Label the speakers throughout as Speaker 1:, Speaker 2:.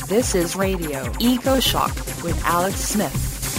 Speaker 1: This is Radio Eco Shock with Alex Smith.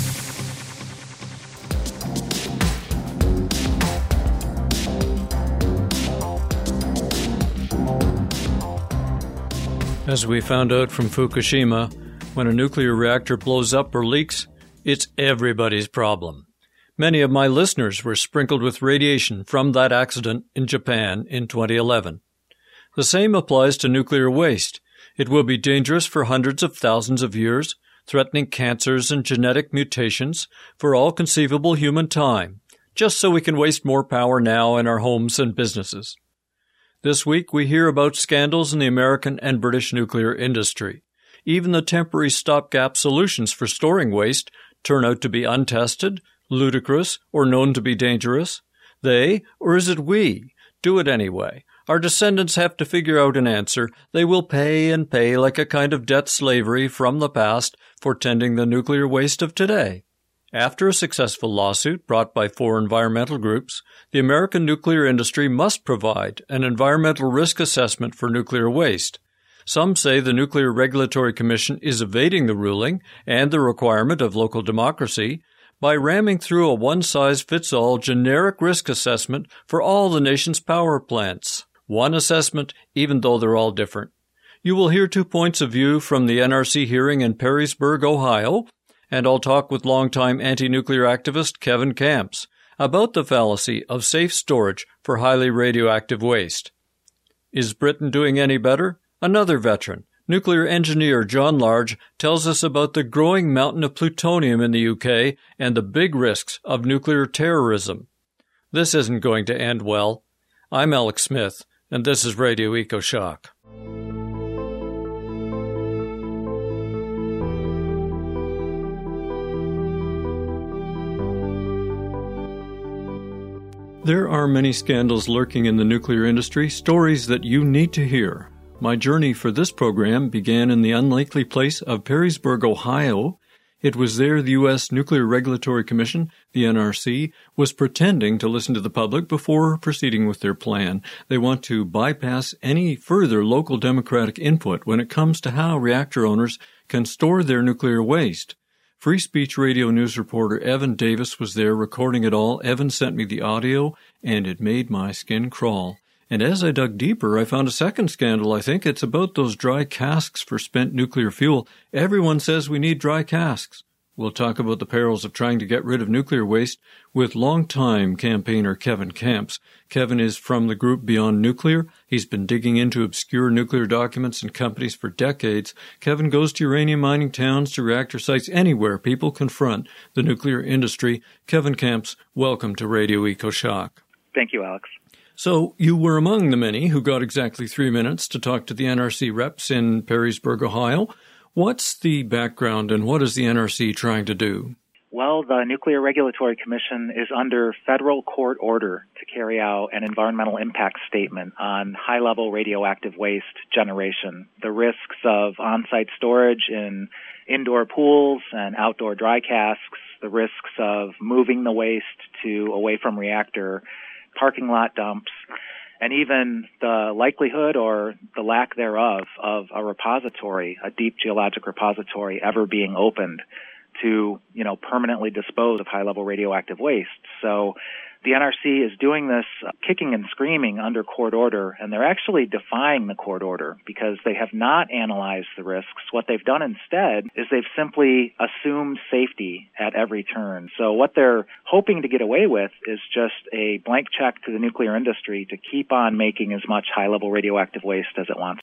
Speaker 2: As we found out from Fukushima, when a nuclear reactor blows up or leaks, it's everybody's problem. Many of my listeners were sprinkled with radiation from that accident in Japan in 2011. The same applies to nuclear waste. It will be dangerous for hundreds of thousands of years, threatening cancers and genetic mutations for all conceivable human time, just so we can waste more power now in our homes and businesses. This week, we hear about scandals in the American and British nuclear industry. Even the temporary stopgap solutions for storing waste turn out to be untested, ludicrous, or known to be dangerous. They, or is it we, do it anyway. Our descendants have to figure out an answer. They will pay and pay like a kind of debt slavery from the past for tending the nuclear waste of today. After a successful lawsuit brought by 4 environmental groups, the American nuclear industry must provide an environmental risk assessment for nuclear waste. Some say the Nuclear Regulatory Commission is evading the ruling and the requirement of local democracy by ramming through a one-size-fits-all generic risk assessment for all the nation's power plants. One assessment, even though they're all different. You will hear 2 points of view from the NRC hearing in Perrysburg, Ohio, and I'll talk with longtime anti-nuclear activist Kevin Camps about the fallacy of safe storage for highly radioactive waste. Is Britain doing any better? Another veteran, nuclear engineer John Large, tells us about the growing mountain of plutonium in the UK and the big risks of nuclear terrorism. This isn't going to end well. I'm Alex Smith, and this is Radio Eco Shock. There are many scandals lurking in the nuclear industry, stories that you need to hear. My journey for this program began in the unlikely place of Perrysburg, Ohio. It was there the U.S. Nuclear Regulatory Commission, the NRC, was pretending to listen to the public before proceeding with their plan. They want to bypass any further local democratic input when it comes to how reactor owners can store their nuclear waste. Free Speech Radio News reporter Evan Davis was there recording it all. Evan sent me the audio, and it made my skin crawl. And as I dug deeper, I found a second scandal, I think. It's about those dry casks for spent nuclear fuel. Everyone says we need dry casks. We'll talk about the perils of trying to get rid of nuclear waste with longtime campaigner Kevin Camps. Kevin is from the group Beyond Nuclear. He's been digging into obscure nuclear documents and companies for decades. Kevin goes to uranium mining towns, to reactor sites, anywhere people confront the nuclear industry. Kevin Camps, welcome to Radio Eco Shock.
Speaker 3: Thank you, Alex.
Speaker 2: So you were among the many who got exactly 3 minutes to talk to the NRC reps in Perrysburg, Ohio. What's the background and what is the NRC trying to do?
Speaker 3: Well, the Nuclear Regulatory Commission is under federal court order to carry out an environmental impact statement on high-level radioactive waste generation, the risks of on-site storage in indoor pools and outdoor dry casks, the risks of moving the waste to away from reactor parking lot dumps, and even the likelihood or the lack thereof of a repository, a deep geologic repository, ever being opened to, permanently dispose of high-level radioactive waste. So the NRC is doing this kicking and screaming under court order, and they're actually defying the court order because they have not analyzed the risks. What they've done instead is they've simply assumed safety at every turn. So what they're hoping to get away with is just a blank check to the nuclear industry to keep on making as much high-level radioactive waste as it wants.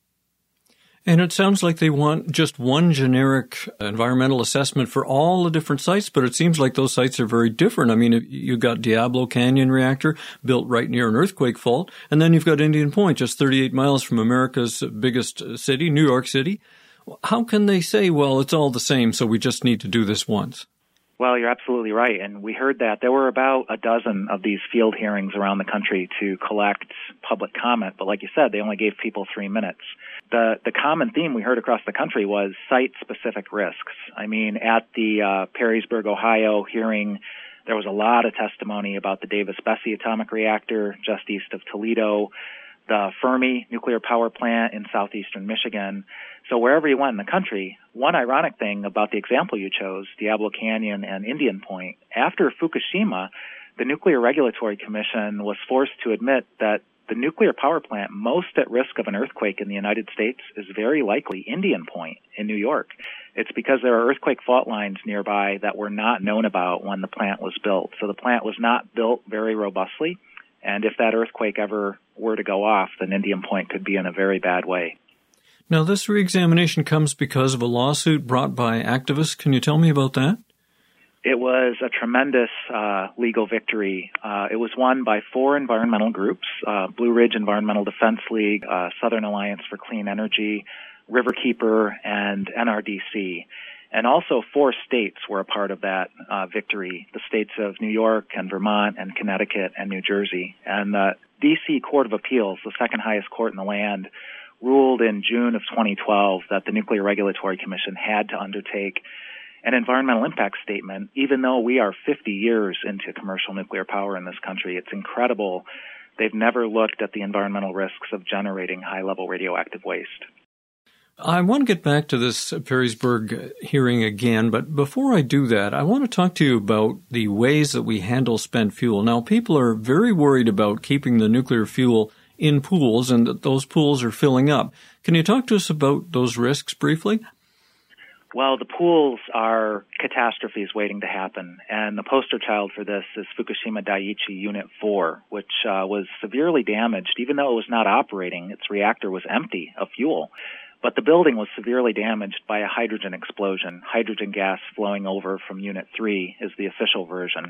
Speaker 2: And it sounds like they want just one generic environmental assessment for all the different sites, but it seems like those sites are very different. I mean, you've got Diablo Canyon reactor built right near an earthquake fault, and then you've got Indian Point, just 38 miles from America's biggest city, New York City. How can they say, well, it's all the same, so we just need to do this once?
Speaker 3: Well, you're absolutely right, and we heard that. There were about a dozen of these field hearings around the country to collect public comment, but like you said, they only gave people 3 minutes. The common theme we heard across the country was site-specific risks. I mean, at the Perrysburg, Ohio hearing, there was a lot of testimony about the Davis-Besse atomic reactor just east of Toledo, the Fermi nuclear power plant in southeastern Michigan. So wherever you went in the country, one ironic thing about the example you chose, Diablo Canyon and Indian Point, after Fukushima, the Nuclear Regulatory Commission was forced to admit that the nuclear power plant most at risk of an earthquake in the United States is very likely Indian Point in New York. It's because there are earthquake fault lines nearby that were not known about when the plant was built. So the plant was not built very robustly, and if that earthquake ever were to go off, then Indian Point could be in a very bad way.
Speaker 2: Now, this reexamination comes because of a lawsuit brought by activists. Can you tell me about that?
Speaker 3: It was a tremendous legal victory. It was won by 4 environmental groups, Blue Ridge Environmental Defense League, Southern Alliance for Clean Energy, Riverkeeper, and NRDC. And also 4 states were a part of that victory, the states of New York and Vermont and Connecticut and New Jersey. And the D.C. Court of Appeals, the second highest court in the land, ruled in June of 2012 that the Nuclear Regulatory Commission had to undertake an environmental impact statement, even though we are 50 years into commercial nuclear power in this country. It's incredible. They've never looked at the environmental risks of generating high-level radioactive waste.
Speaker 2: I want to get back to this Perrysburg hearing again, but before I do that, I want to talk to you about the ways that we handle spent fuel. Now, people are very worried about keeping the nuclear fuel in pools and that those pools are filling up. Can you talk to us about those risks briefly?
Speaker 3: Well, the pools are catastrophes waiting to happen, and the poster child for this is Fukushima Daiichi Unit 4, which was severely damaged. Even though it was not operating, its reactor was empty of fuel. But the building was severely damaged by a hydrogen explosion. Hydrogen gas flowing over from Unit 3 is the official version.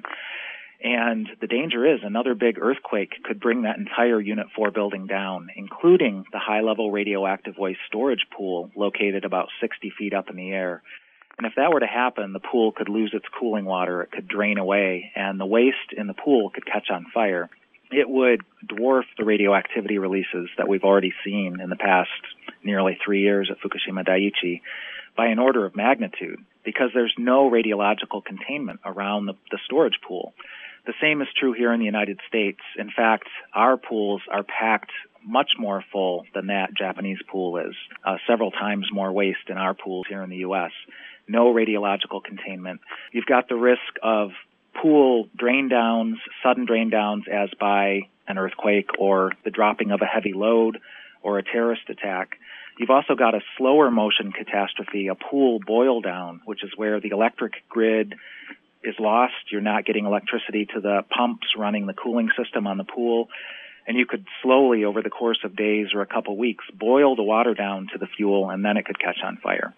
Speaker 3: And the danger is another big earthquake could bring that entire Unit 4 building down, including the high-level radioactive waste storage pool located about 60 feet up in the air. And if that were to happen, the pool could lose its cooling water, it could drain away, and the waste in the pool could catch on fire. It would dwarf the radioactivity releases that we've already seen in the past nearly 3 years at Fukushima Daiichi by an order of magnitude, because there's no radiological containment around the storage pool. The same is true here in the United States. In fact, our pools are packed much more full than that Japanese pool is, several times more waste in our pools here in the U.S. No radiological containment. You've got the risk of pool drain downs, sudden drain downs as by an earthquake or the dropping of a heavy load or a terrorist attack. You've also got a slower motion catastrophe, a pool boil down, which is where the electric grid is lost. You're not getting electricity to the pumps running the cooling system on the pool. And you could slowly, over the course of days or a couple weeks, boil the water down to the fuel, and then it could catch on fire.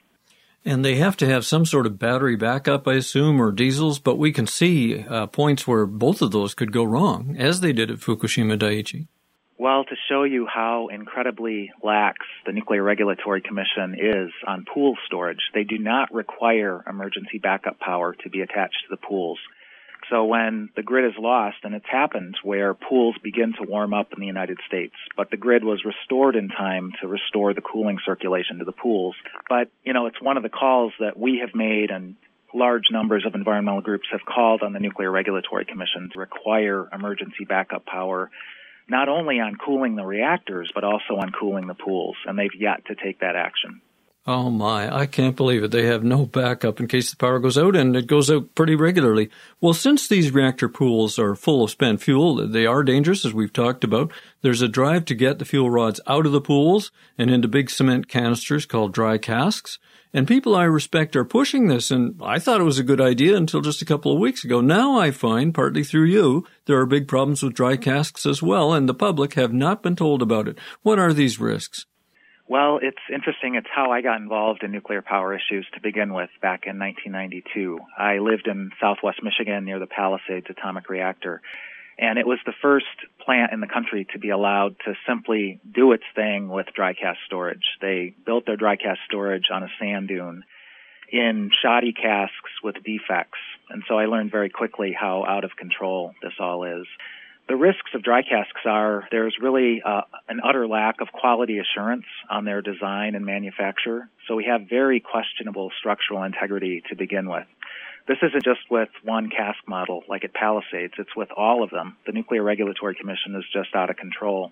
Speaker 2: And they have to have some sort of battery backup, I assume, or diesels, but we can see points where both of those could go wrong, as they did at Fukushima Daiichi.
Speaker 3: Well, to show you how incredibly lax the Nuclear Regulatory Commission is on pool storage, they do not require emergency backup power to be attached to the pools. So when the grid is lost, and it's happened where pools begin to warm up in the United States, but the grid was restored in time to restore the cooling circulation to the pools. But, it's one of the calls that we have made, and large numbers of environmental groups have called on the Nuclear Regulatory Commission to require emergency backup power, not only on cooling the reactors, but also on cooling the pools, and they've yet to take that action.
Speaker 2: Oh my, I can't believe it. They have no backup in case the power goes out, and it goes out pretty regularly. Well, since these reactor pools are full of spent fuel, they are dangerous, as we've talked about. There's a drive to get the fuel rods out of the pools and into big cement canisters called dry casks. And people I respect are pushing this, and I thought it was a good idea until just a couple of weeks ago. Now I find, partly through you, there are big problems with dry casks as well, and the public have not been told about it. What are these risks?
Speaker 3: Well, it's interesting. It's how I got involved in nuclear power issues to begin with back in 1992. I lived in southwest Michigan near the Palisades atomic reactor, and it was the first plant in the country to be allowed to simply do its thing with dry cask storage. They built their dry cask storage on a sand dune in shoddy casks with defects, and so I learned very quickly how out of control this all is. The risks of dry casks are there's really an utter lack of quality assurance on their design and manufacture, so we have very questionable structural integrity to begin with. This isn't just with one cask model like at Palisades, it's with all of them. The Nuclear Regulatory Commission is just out of control.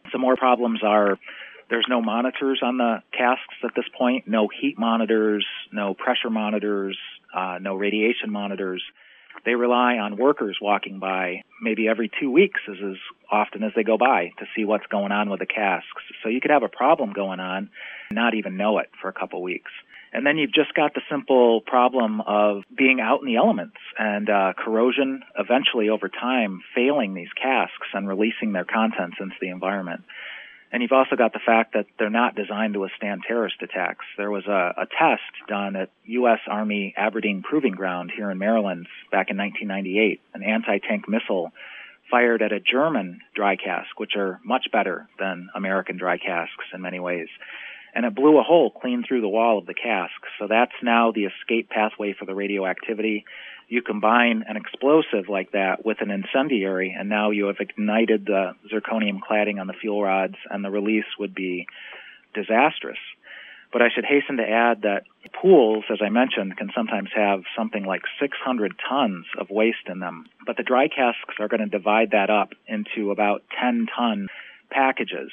Speaker 3: Some more problems are there's no monitors on the casks at this point, no heat monitors, no pressure monitors, no radiation monitors. They rely on workers walking by maybe every 2 weeks as often as they go by to see what's going on with the casks. So you could have a problem going on and not even know it for a couple weeks. And then you've just got the simple problem of being out in the elements and corrosion eventually over time failing these casks and releasing their contents into the environment. And you've also got the fact that they're not designed to withstand terrorist attacks. There was a test done at U.S. Army Aberdeen Proving Ground here in Maryland back in 1998, an anti-tank missile fired at a German dry cask, which are much better than American dry casks in many ways. And it blew a hole clean through the wall of the cask. So that's now the escape pathway for the radioactivity. You combine an explosive like that with an incendiary, and now you have ignited the zirconium cladding on the fuel rods, and the release would be disastrous. But I should hasten to add that pools, as I mentioned, can sometimes have something like 600 tons of waste in them. But the dry casks are going to divide that up into about 10-ton packages.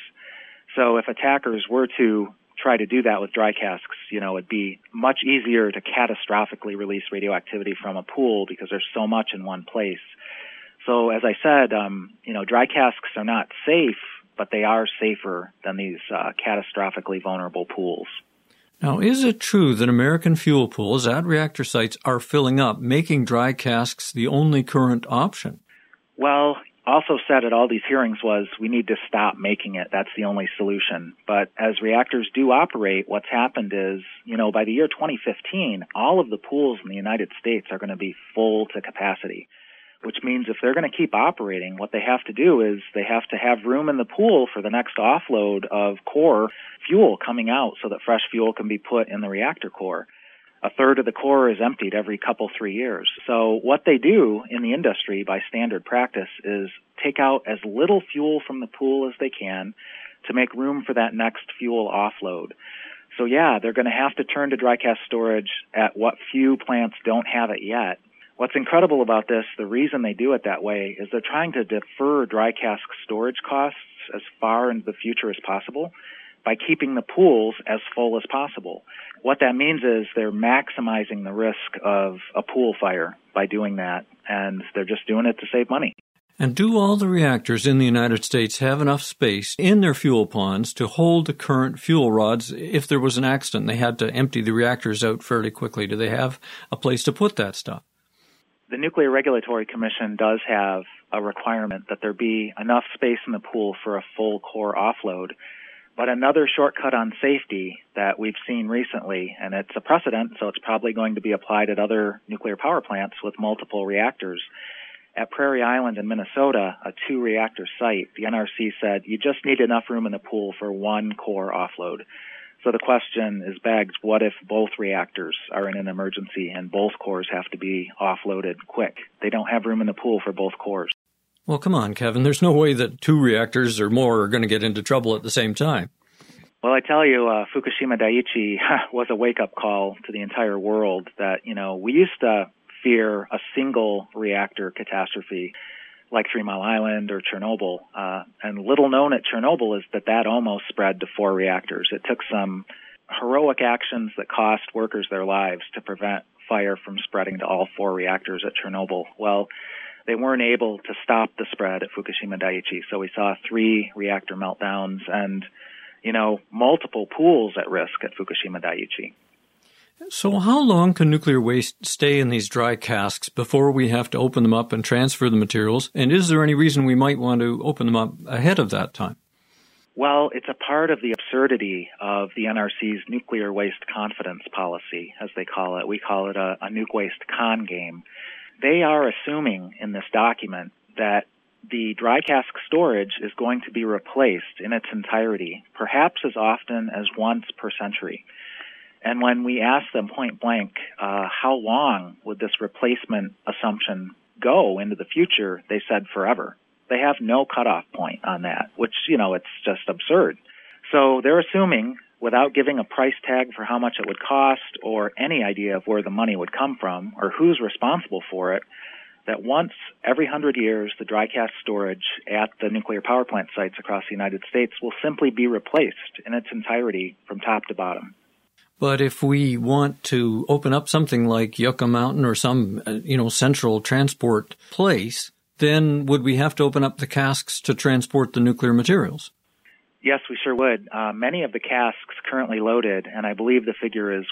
Speaker 3: So if attackers were to try to do that with dry casks, it'd be much easier to catastrophically release radioactivity from a pool because there's so much in one place. So as I said, dry casks are not safe, but they are safer than these catastrophically vulnerable pools.
Speaker 2: Now, is it true that American fuel pools at reactor sites are filling up, making dry casks the only current option?
Speaker 3: Well, also said at all these hearings was we need to stop making it. That's the only solution. But as reactors do operate, what's happened is, by the year 2015, all of the pools in the United States are going to be full to capacity, which means if they're going to keep operating, what they have to do is they have to have room in the pool for the next offload of core fuel coming out so that fresh fuel can be put in the reactor core. A third of the core is emptied every 3 years. So what they do in the industry by standard practice is take out as little fuel from the pool as they can to make room for that next fuel offload. So yeah, they're going to have to turn to dry cask storage at what few plants don't have it yet. What's incredible about this, the reason they do it that way, is they're trying to defer dry cask storage costs as far into the future as possible by keeping the pools as full as possible. What that means is they're maximizing the risk of a pool fire by doing that, and they're just doing it to save money.
Speaker 2: And do all the reactors in the United States have enough space in their fuel ponds to hold the current fuel rods if there was an accident and they had to empty the reactors out fairly quickly? Do they have a place to put that stuff?
Speaker 3: The Nuclear Regulatory Commission does have a requirement that there be enough space in the pool for a full core offload. But another shortcut on safety that we've seen recently, and it's a precedent, so it's probably going to be applied at other nuclear power plants with multiple reactors. At Prairie Island in Minnesota, a 2-reactor site, the NRC said you just need enough room in the pool for one core offload. So the question is begged, what if both reactors are in an emergency and both cores have to be offloaded quick? They don't have room in the pool for both cores.
Speaker 2: Well, come on, Kevin. There's no way that 2 reactors or more are going to get into trouble at the same time.
Speaker 3: Well, I tell you, Fukushima Daiichi was a wake-up call to the entire world that, we used to fear a single reactor catastrophe like 3 Mile Island or Chernobyl. And little known at Chernobyl is that almost spread to 4 reactors. It took some heroic actions that cost workers their lives to prevent fire from spreading to all 4 reactors at Chernobyl. Well, they weren't able to stop the spread at Fukushima Daiichi, so we saw 3 reactor meltdowns and, multiple pools at risk at Fukushima Daiichi.
Speaker 2: So how long can nuclear waste stay in these dry casks before we have to open them up and transfer the materials? And is there any reason we might want to open them up ahead of that time?
Speaker 3: Well, it's a part of the absurdity of the NRC's nuclear waste confidence policy, as they call it. We call it a nuke waste con game. They are assuming in this document that the dry cask storage is going to be replaced in its entirety, perhaps as often as once per century. And when we asked them point blank, how long would this replacement assumption go into the future, they said forever. They have no cutoff point on that, which, it's just absurd. So they're assuming, without giving a price tag for how much it would cost or any idea of where the money would come from or who's responsible for it, that once every 100 years, the dry cask storage at the nuclear power plant sites across the United States will simply be replaced in its entirety from top to bottom.
Speaker 2: But if we want to open up something like Yucca Mountain or some, central transport place, then would we have to open up the casks to transport the nuclear materials?
Speaker 3: Yes, we sure would. Many of the casks currently loaded, and I believe the figure is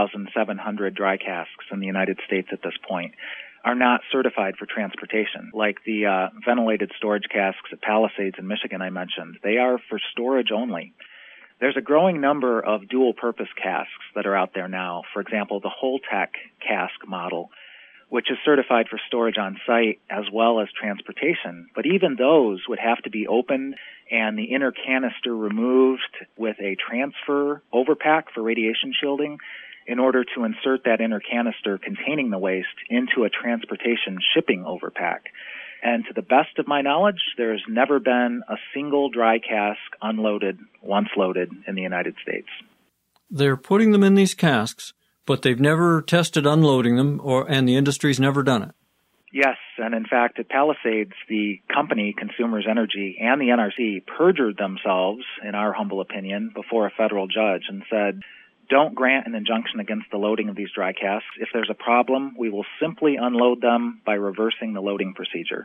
Speaker 3: 1,700 dry casks in the United States at this point, are not certified for transportation. Like the ventilated storage casks at Palisades in Michigan I mentioned, they are for storage only. There's a growing number of dual-purpose casks that are out there now. For example, the Holtec cask model, which is certified for storage on site as well as transportation. But even those would have to be opened and the inner canister removed with a transfer overpack for radiation shielding in order to insert that inner canister containing the waste into a transportation shipping overpack. And to the best of my knowledge, there's never been a single dry cask unloaded once loaded in the United States.
Speaker 2: They're putting them in these casks, but they've never tested unloading them, and the industry's never done it.
Speaker 3: Yes, and in fact, at Palisades, the company, Consumers Energy, and the NRC perjured themselves, in our humble opinion, before a federal judge and said, don't grant an injunction against the loading of these dry casks. If there's a problem, we will simply unload them by reversing the loading procedure.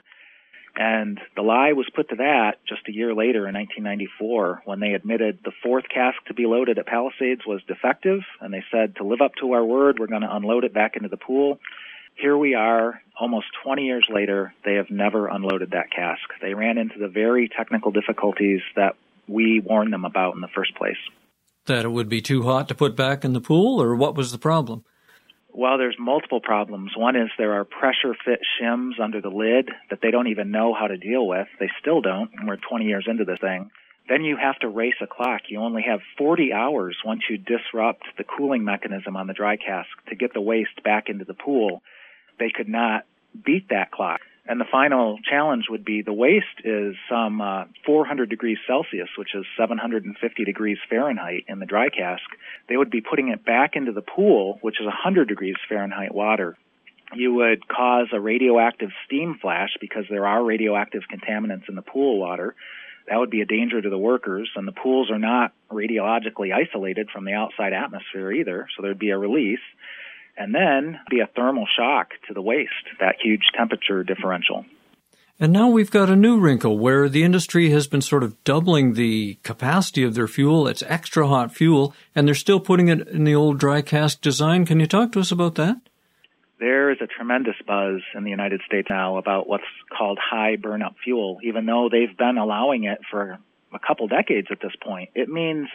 Speaker 3: And the lie was put to that just a year later in 1994 when they admitted the fourth cask to be loaded at Palisades was defective, and they said, to live up to our word, we're going to unload it back into the pool. Here we are, almost 20 years later, they have never unloaded that cask. They ran into the very technical difficulties that we warned them about in the first place.
Speaker 2: That it would be too hot to put back in the pool, or what was the problem?
Speaker 3: Well, there's multiple problems. One is there are pressure-fit shims under the lid that they don't even know how to deal with. They still don't, and we're 20 years into this thing. Then you have to race a clock. You only have 40 hours once you disrupt the cooling mechanism on the dry cask to get the waste back into the pool. They could not beat that clock. And the final challenge would be the waste is some 400 degrees Celsius, which is 750 degrees Fahrenheit in the dry cask. They would be putting it back into the pool, which is 100 degrees Fahrenheit water. You would cause a radioactive steam flash because there are radioactive contaminants in the pool water. That would be a danger to the workers, and the pools are not radiologically isolated from the outside atmosphere either, so there'd be a release. And then be a thermal shock to the waste, that huge temperature differential.
Speaker 2: And now we've got a new wrinkle where the industry has been sort of doubling the capacity of their fuel. It's extra hot fuel, and they're still putting it in the old dry cask design. Can you talk to us about that?
Speaker 3: There is a tremendous buzz in the United States now about what's called high burn-up fuel, even though they've been allowing it for a couple decades at this point. It means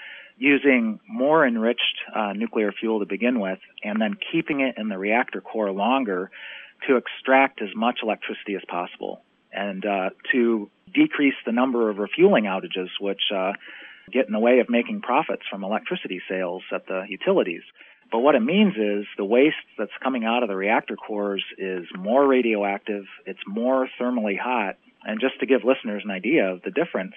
Speaker 3: using more enriched nuclear fuel to begin with, and then keeping it in the reactor core longer to extract as much electricity as possible, and to decrease the number of refueling outages, which get in the way of making profits from electricity sales at the utilities. But what it means is the waste that's coming out of the reactor cores is more radioactive, it's more thermally hot, and just to give listeners an idea of the difference,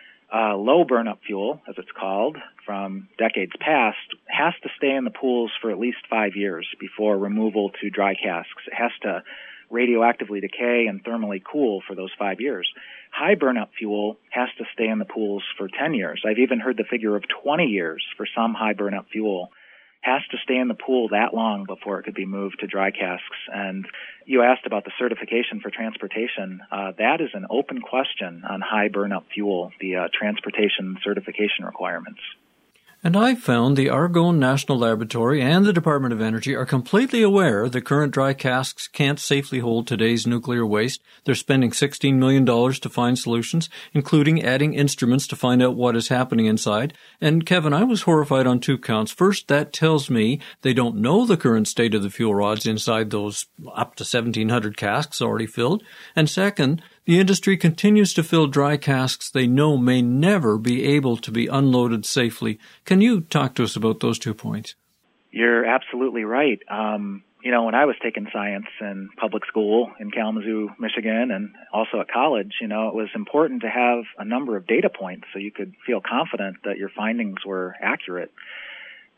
Speaker 3: low burn-up fuel, as it's called, from decades past, has to stay in the pools for at least 5 years before removal to dry casks. It has to radioactively decay and thermally cool for those 5 years. High burn-up fuel has to stay in the pools for 10 years. I've even heard the figure of 20 years for some high burn-up fuel. Has to stay in the pool that long before it could be moved to dry casks. And you asked about the certification for transportation. That is an open question on high burn-up fuel, the transportation certification requirements.
Speaker 2: And I've found the Argonne National Laboratory and the Department of Energy are completely aware the current dry casks can't safely hold today's nuclear waste. They're spending $16 million to find solutions, including adding instruments to find out what is happening inside. And Kevin, I was horrified on two counts. First, that tells me they don't know the current state of the fuel rods inside those up to 1,700 casks already filled. And second, the industry continues to fill dry casks they know may never be able to be unloaded safely. Can you talk to us about those 2 points?
Speaker 3: You're absolutely right. When I was taking science in public school in Kalamazoo, Michigan, and also at college, it was important to have a number of data points so you could feel confident that your findings were accurate.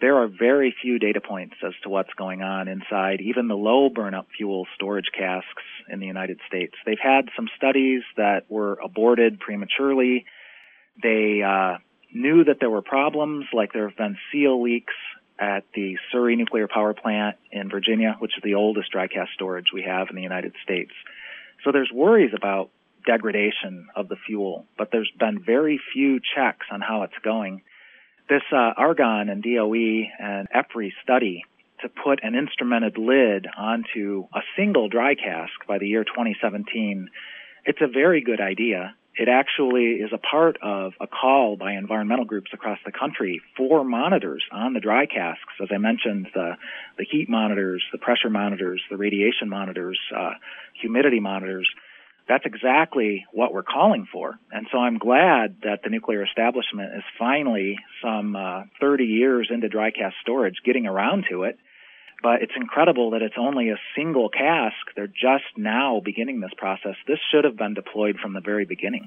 Speaker 3: there are very few data points as to what's going on inside even the low burnup fuel storage casks in the United States. They've had some studies that were aborted prematurely. They knew that there were problems, like there have been seal leaks at the Surry Nuclear Power Plant in Virginia, which is the oldest dry cask storage we have in the United States. So there's worries about degradation of the fuel, but there's been very few checks on how it's going. This Argonne and DOE and EPRI study to put an instrumented lid onto a single dry cask by the year 2017, it's a very good idea. It actually is a part of a call by environmental groups across the country for monitors on the dry casks. As I mentioned, the heat monitors, the pressure monitors, the radiation monitors, humidity monitors. That's exactly what we're calling for. And so I'm glad that the nuclear establishment is finally, some 30 years into dry cask storage, getting around to it. But it's incredible that it's only a single cask. They're just now beginning this process. This should have been deployed from the very beginning.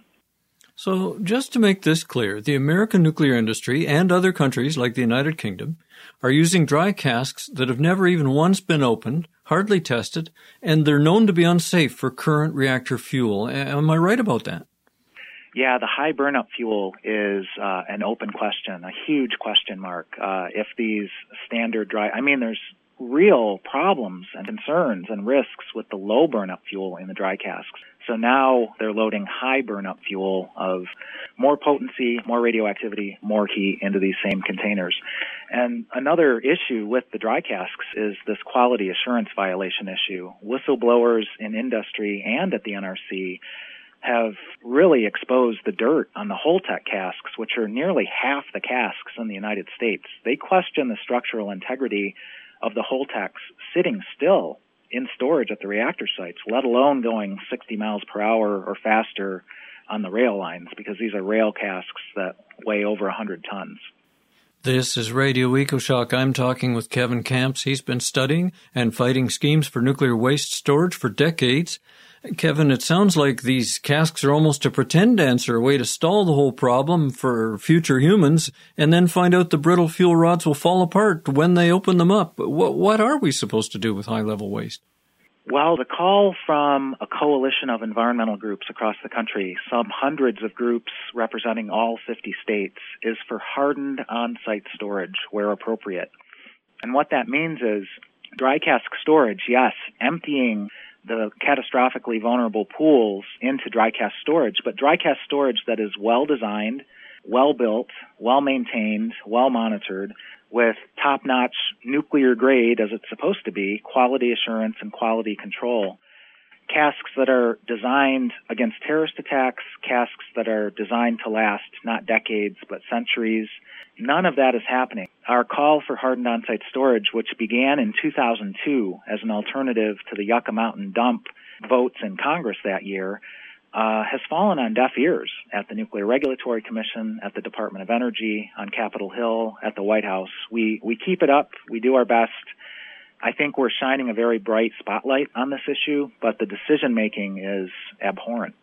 Speaker 2: So just to make this clear, the American nuclear industry and other countries like the United Kingdom are using dry casks that have never even once been opened, hardly tested, and they're known to be unsafe for current reactor fuel. Am I right about that?
Speaker 3: Yeah, the high burnup fuel is an open question, a huge question mark. If these standard there's real problems and concerns and risks with the low burnup fuel in the dry casks. So now they're loading high burnup fuel of more potency, more radioactivity, more heat into these same containers. And another issue with the dry casks is this quality assurance violation issue. Whistleblowers in industry and at the NRC have really exposed the dirt on the Holtec casks, which are nearly half the casks in the United States. They question the structural integrity of the Holtecs sitting still in storage at the reactor sites, let alone going 60 miles per hour or faster on the rail lines, because these are rail casks that weigh over 100 tons.
Speaker 2: This is Radio EcoShock. I'm talking with Kevin Kamps. He's been studying and fighting schemes for nuclear waste storage for decades. Kevin, it sounds like these casks are almost a pretend answer, a way to stall the whole problem for future humans, and then find out the brittle fuel rods will fall apart when they open them up. What are we supposed to do with high-level waste?
Speaker 3: Well, the call from a coalition of environmental groups across the country, some hundreds of groups representing all 50 states, is for hardened on-site storage where appropriate. And what that means is dry cask storage, yes, emptying the catastrophically vulnerable pools into dry cask storage, but dry cask storage that is well-designed, well-built, well-maintained, well-monitored, with top-notch nuclear grade, as it's supposed to be, quality assurance and quality control. Casks that are designed against terrorist attacks, casks that are designed to last not decades but centuries. None of that is happening. Our call for hardened on-site storage, which began in 2002 as an alternative to the Yucca Mountain dump votes in Congress that year, has fallen on deaf ears at the Nuclear Regulatory Commission, at the Department of Energy, on Capitol Hill, at the White House. We keep it up. We do our best. I think we're shining a very bright spotlight on this issue, but the decision-making is abhorrent.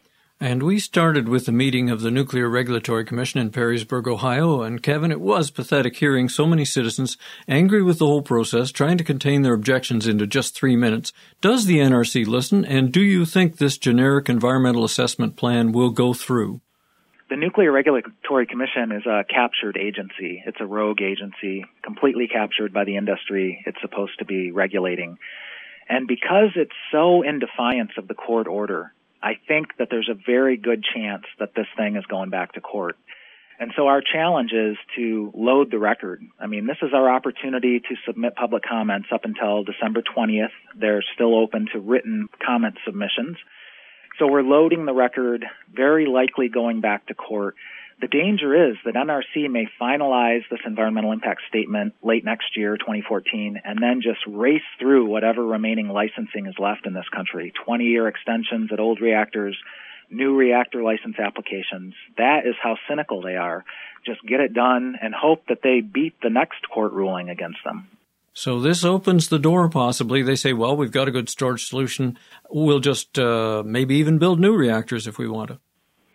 Speaker 2: And we started with a meeting of the Nuclear Regulatory Commission in Perrysburg, Ohio, and Kevin, it was pathetic hearing so many citizens angry with the whole process, trying to contain their objections into just 3 minutes. Does the NRC listen, and do you think this generic environmental assessment plan will go through?
Speaker 3: The Nuclear Regulatory Commission is a captured agency. It's a rogue agency, completely captured by the industry it's supposed to be regulating. And because it's so in defiance of the court order, I think that there's a very good chance that this thing is going back to court. And so our challenge is to load the record. I mean, this is our opportunity to submit public comments up until December 20th. They're still open to written comment submissions. So we're loading the record, very likely going back to court. The danger is that NRC may finalize this environmental impact statement late next year, 2014, and then just race through whatever remaining licensing is left in this country, 20-year extensions at old reactors, new reactor license applications. That is how cynical they are. Just get it done and hope that they beat the next court ruling against them.
Speaker 2: So this opens the door, possibly. They say, well, we've got a good storage solution. We'll just maybe even build new reactors if we want to.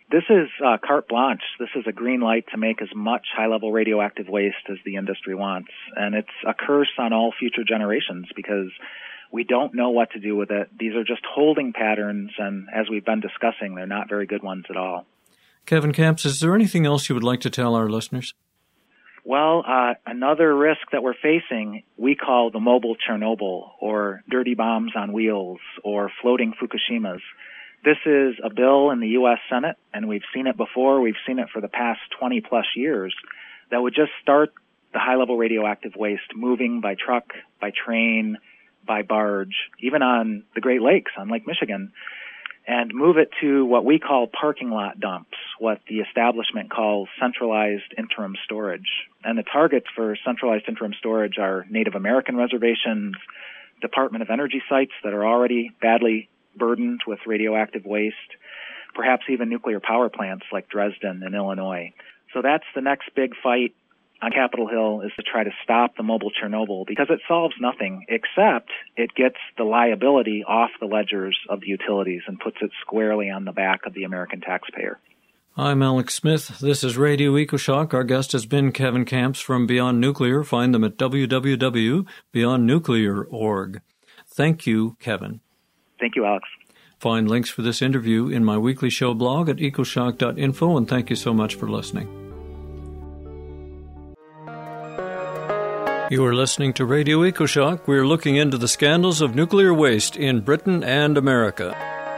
Speaker 3: This is carte blanche. This is a green light to make as much high-level radioactive waste as the industry wants. And it's a curse on all future generations because we don't know what to do with it. These are just holding patterns, and as we've been discussing, they're not very good ones at all.
Speaker 2: Kevin Camps, is there anything else you would like to tell our listeners?
Speaker 3: Well, another risk that we're facing, we call the mobile Chernobyl, or dirty bombs on wheels, or floating Fukushimas. This is a bill in the U.S. Senate, and we've seen it before. We've seen it for the past 20-plus years, that would just start the high-level radioactive waste moving by truck, by train, by barge, even on the Great Lakes, on Lake Michigan, and move it to what we call parking lot dumps, what the establishment calls centralized interim storage. And the targets for centralized interim storage are Native American reservations, Department of Energy sites that are already badly burdened with radioactive waste, perhaps even nuclear power plants like Dresden in Illinois. So that's the next big fight on Capitol Hill, is to try to stop the mobile Chernobyl, because it solves nothing except it gets the liability off the ledgers of the utilities and puts it squarely on the back of the American taxpayer.
Speaker 2: I'm Alex Smith. This is Radio EcoShock. Our guest has been Kevin Camps from Beyond Nuclear. Find them at www.beyondnuclear.org. Thank you, Kevin.
Speaker 3: Thank you, Alex.
Speaker 2: Find links for this interview in my weekly show blog at ecoshock.info, and thank you so much for listening. You are listening to Radio EcoShock. We are looking into the scandals of nuclear waste in Britain and America.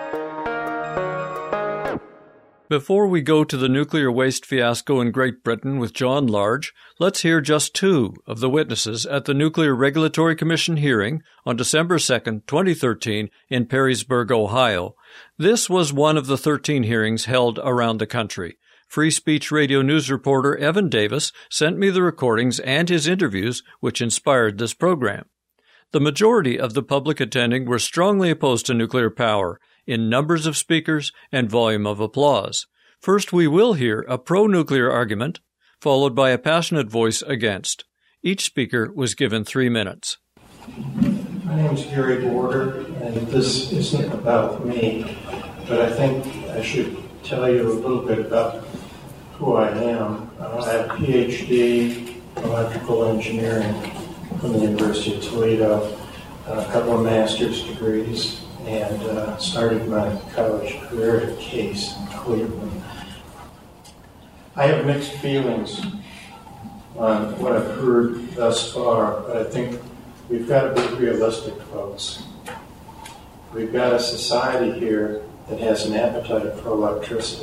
Speaker 2: Before we go to the nuclear waste fiasco in Great Britain with John Large, let's hear just two of the witnesses at the Nuclear Regulatory Commission hearing on December 2nd, 2013 in Perrysburg, Ohio. This was one of the 13 hearings held around the country. Free Speech Radio News reporter Evan Davis sent me the recordings and his interviews, which inspired this program. The majority of the public attending were strongly opposed to nuclear power, in numbers of speakers and volume of applause. First, we will hear a pro-nuclear argument, followed by a passionate voice against. Each speaker was given 3 minutes.
Speaker 4: My name is Gary Border, and this isn't about me, but I think I should tell you a little bit about who I am. I have a PhD in electrical engineering from the University of Toledo, a couple of master's degrees, and started my college career at Case in Cleveland. I have mixed feelings on what I've heard thus far, but I think we've got to be realistic, folks. We've got a society here that has an appetite for electricity.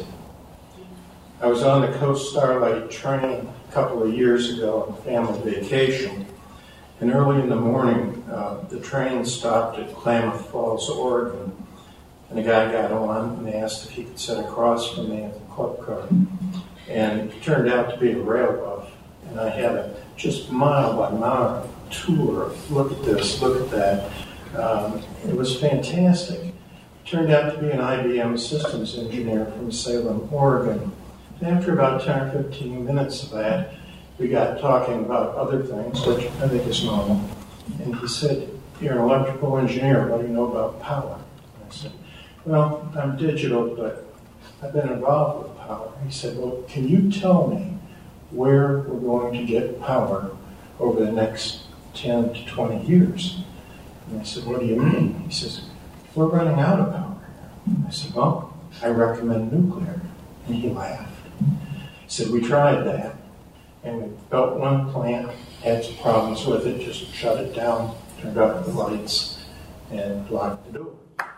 Speaker 4: I was on the Coast Starlight train a couple of years ago on family vacation, and early in the morning, the train stopped at Klamath Falls, Oregon, and a guy got on and asked if he could sit across from me in the club car. And it turned out to be a rail buff, and I had a just mile-by-mile tour. Look at this, look at that. It was fantastic. It turned out to be an IBM systems engineer from Salem, Oregon. After about 10 or 15 minutes of that, we got talking about other things, which I think is normal. And he said, "You're an electrical engineer, what do you know about power?" And I said, "Well, I'm digital, but I've been involved with power." He said, "Well, can you tell me where we're going to get power over the next 10 to 20 years?" And I said, "What do you mean?" He says, "We're running out of power here." I said, "Well, I recommend nuclear." And he laughed. He said, "We tried that, and we built one plant, had some problems with it, just shut it down, turned off the lights, and locked the door."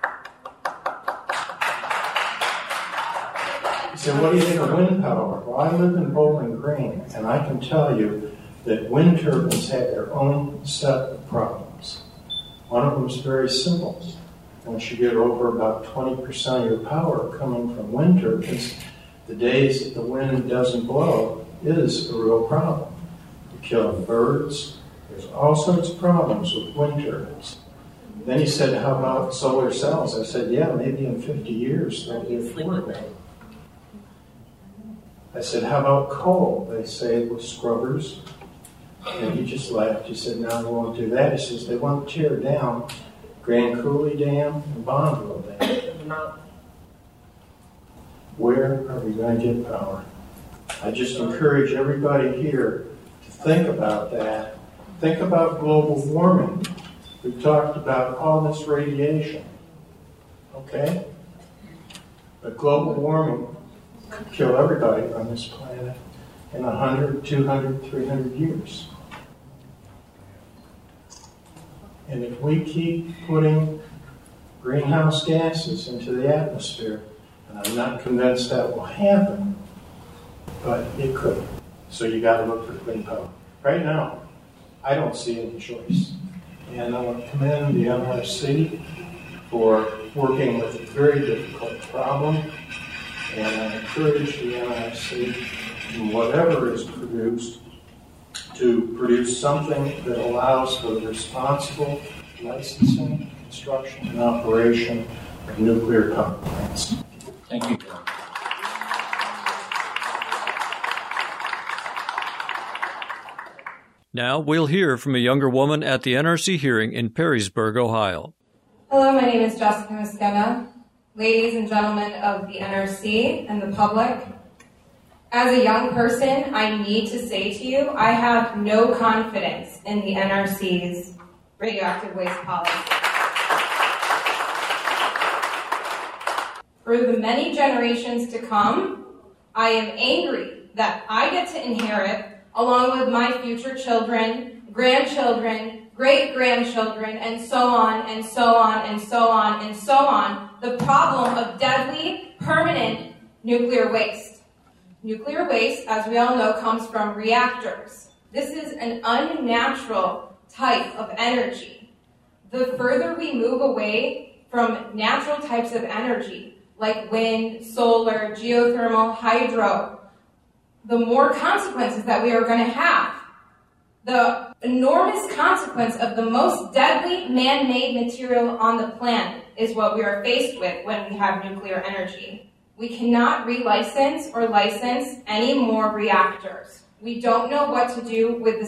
Speaker 4: He said, "What do you think of wind power?" Well, I live in Bowling Green, and I can tell you that wind turbines have their own set of problems. One of them is very simple. Once you get over about 20% of your power coming from wind turbines, the days that the wind doesn't blow is a real problem. You're killing birds. There's all sorts of problems with wind turbines. Then he said, "How about solar cells?" I said, "Yeah, maybe in 50 years they'll be affordable." I said, "How about coal?" They say with scrubbers. And he just laughed. He said, "No, we won't do that." He says, "They won't tear down Grand Coulee Dam and Bonneville Dam." where are we going to get power? I just encourage everybody here to think about that. Think about global warming. We've talked about all this radiation, okay? But global warming could kill everybody on this planet in 100, 200, 300 years. And if we keep putting greenhouse gases into the atmosphere, and I'm not convinced that will happen, but it could. So you got to look for clean power. Right now, I don't see any choice. And I want to commend the NRC for working with a very difficult problem. And I encourage the NRC, in whatever is produced, to produce something that allows for the responsible licensing, construction, and operation of nuclear power plants.
Speaker 5: Thank you.
Speaker 2: Now we'll hear from a younger woman at the NRC hearing in Perrysburg, Ohio.
Speaker 6: Hello, my name is Jessica Mosqueda. Ladies and gentlemen of the NRC and the public, as a young person, I need to say to you, I have no confidence in the NRC's radioactive waste policy. For the many generations to come, I am angry that I get to inherit, along with my future children, grandchildren, great-grandchildren, and so on, and so on, and so on, and so on, the problem of deadly, permanent nuclear waste. Nuclear waste, as we all know, comes from reactors. This is an unnatural type of energy. The further we move away from natural types of energy, like wind, solar, geothermal, hydro, the more consequences that we are going to have. The enormous consequence of the most deadly man-made material on the planet is what we are faced with when we have nuclear energy. We cannot relicense or license any more reactors. We don't know what to do with the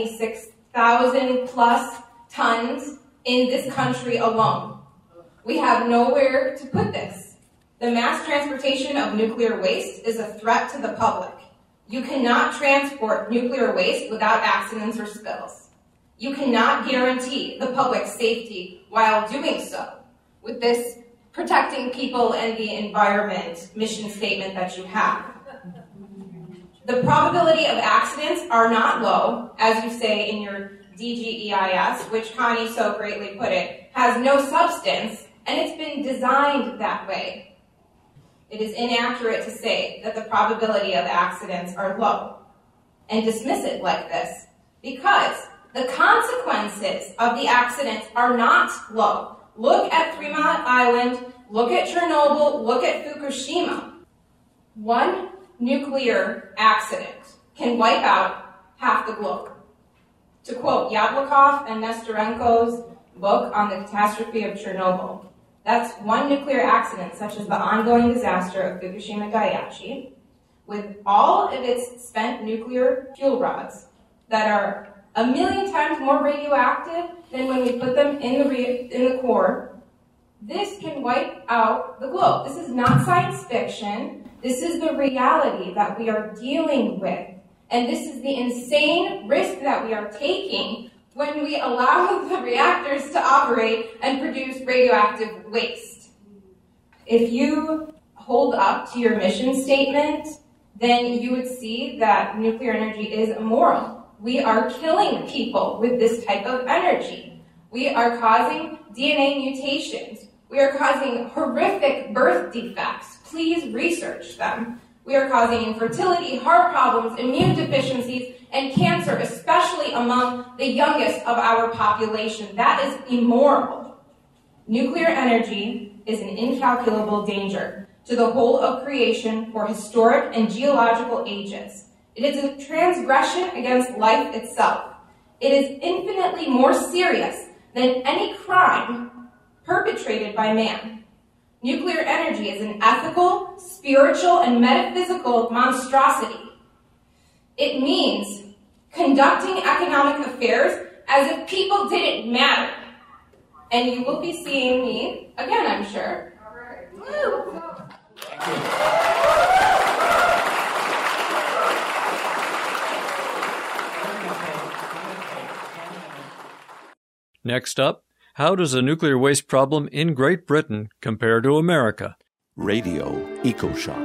Speaker 6: 76,000 plus tons in this country alone. We have nowhere to put this. The mass transportation of nuclear waste is a threat to the public. You cannot transport nuclear waste without accidents or spills. You cannot guarantee the public's safety while doing so with this protecting people and the environment mission statement that you have. The probability of accidents are not low, as you say in your DGEIS, which Connie so greatly put it, has no substance, and it's been designed that way. It is inaccurate to say that the probability of accidents are low and dismiss it like this, because the consequences of the accidents are not low. Look at 3 Mile Island, look at Chernobyl, look at Fukushima. One nuclear accident can wipe out half the globe. To quote Yablokov and Nestorenko's book on the catastrophe of Chernobyl, that's one nuclear accident, such as the ongoing disaster of Fukushima Daiichi, with all of its spent nuclear fuel rods that are 1 million times more radioactive than when we put them in the core. This can wipe out the globe. This is not science fiction. This is the reality that we are dealing with. And this is the insane risk that we are taking when we allow the reactors to operate and produce radioactive waste. If you hold up to your mission statement, then you would see that nuclear energy is immoral. We are killing people with this type of energy. We are causing DNA mutations. We are causing horrific birth defects. Please research them. We are causing infertility, heart problems, immune deficiencies, and cancer, especially among the youngest of our population. That is immoral. Nuclear energy is an incalculable danger to the whole of creation for historic and geological ages. It is a transgression against life itself. It is infinitely more serious than any crime perpetrated by man. Nuclear energy is an ethical, spiritual, and metaphysical monstrosity. It means conducting economic affairs as if people didn't matter. And you will be seeing me again, I'm sure.
Speaker 2: Next up, how does the nuclear waste problem in Great Britain compare to America?
Speaker 5: Radio EcoShock.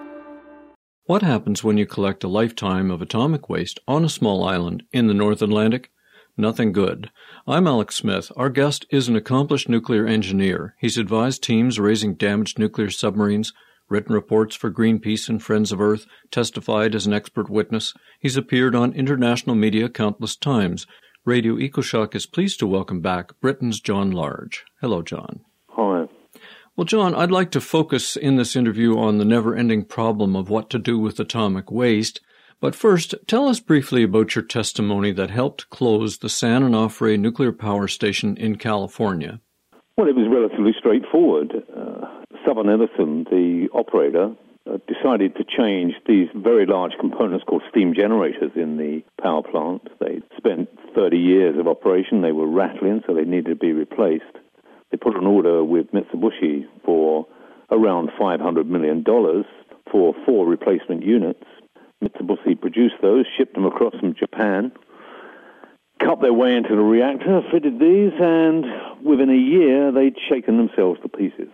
Speaker 2: What happens when you collect a lifetime of atomic waste on a small island in the North Atlantic? Nothing good. I'm Alex Smith. Our guest is an accomplished nuclear engineer. He's advised teams raising damaged nuclear submarines, written reports for Greenpeace and Friends of Earth, testified as an expert witness. He's appeared on international media countless times. Radio EcoShock is pleased to welcome back Britain's John Large. Hello, John.
Speaker 7: Hi.
Speaker 2: Well, John, I'd like to focus in this interview on the never-ending problem of what to do with atomic waste. But first, tell us briefly about your testimony that helped close the San Onofre nuclear power station in California.
Speaker 7: Well, it was relatively straightforward. Southern Edison, the operator, decided to change these very large components called steam generators in the power plant. They spent 30 years of operation. They were rattling, so they needed to be replaced. They put an order with Mitsubishi for around $500 million for 4 replacement units. Mitsubishi produced those, shipped them across from Japan, cut their way into the reactor, fitted these, and within a year they'd shaken themselves to pieces.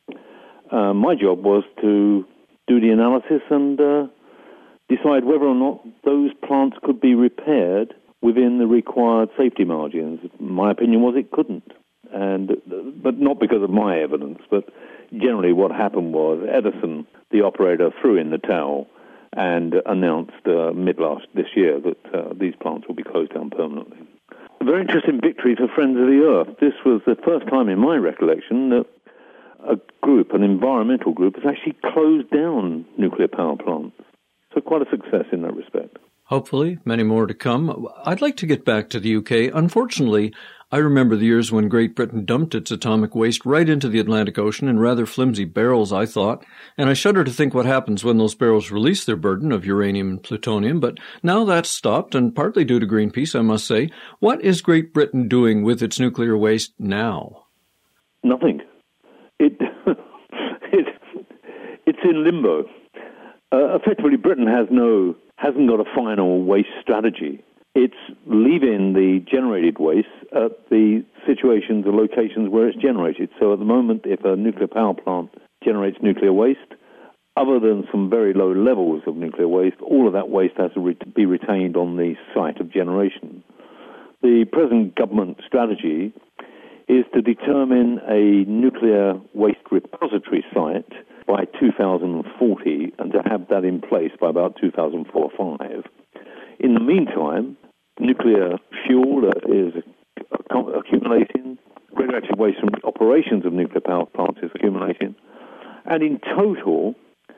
Speaker 7: My job was to do the analysis and decide whether or not those plants could be repaired within the required safety margins. My opinion was it couldn't, but not because of my evidence, but generally what happened was Edison, the operator, threw in the towel and announced this year that these plants will be closed down permanently. A very interesting victory for Friends of the Earth. This was the first time in my recollection that an environmental group, has actually closed down nuclear power plants. So quite a success in that respect.
Speaker 2: Hopefully, many more to come. I'd like to get back to the UK. Unfortunately, I remember the years when Great Britain dumped its atomic waste right into the Atlantic Ocean in rather flimsy barrels, I thought, and I shudder to think what happens when those barrels release their burden of uranium and plutonium, but now that's stopped, and partly due to Greenpeace, I must say. What is Great Britain doing with its nuclear waste now?
Speaker 7: Nothing. It's in limbo. Effectively, Britain hasn't got a final waste strategy. It's leaving the generated waste at the locations where it's generated. So at the moment, if a nuclear power plant generates nuclear waste, other than some very low levels of nuclear waste, all of that waste has to be retained on the site of generation. The present government strategy is to determine a nuclear waste repository site by 2040 and to have that in place by about 2004-05. In the meantime, nuclear fuel is accumulating, radioactive waste from the operations of nuclear power plants is accumulating, and in total,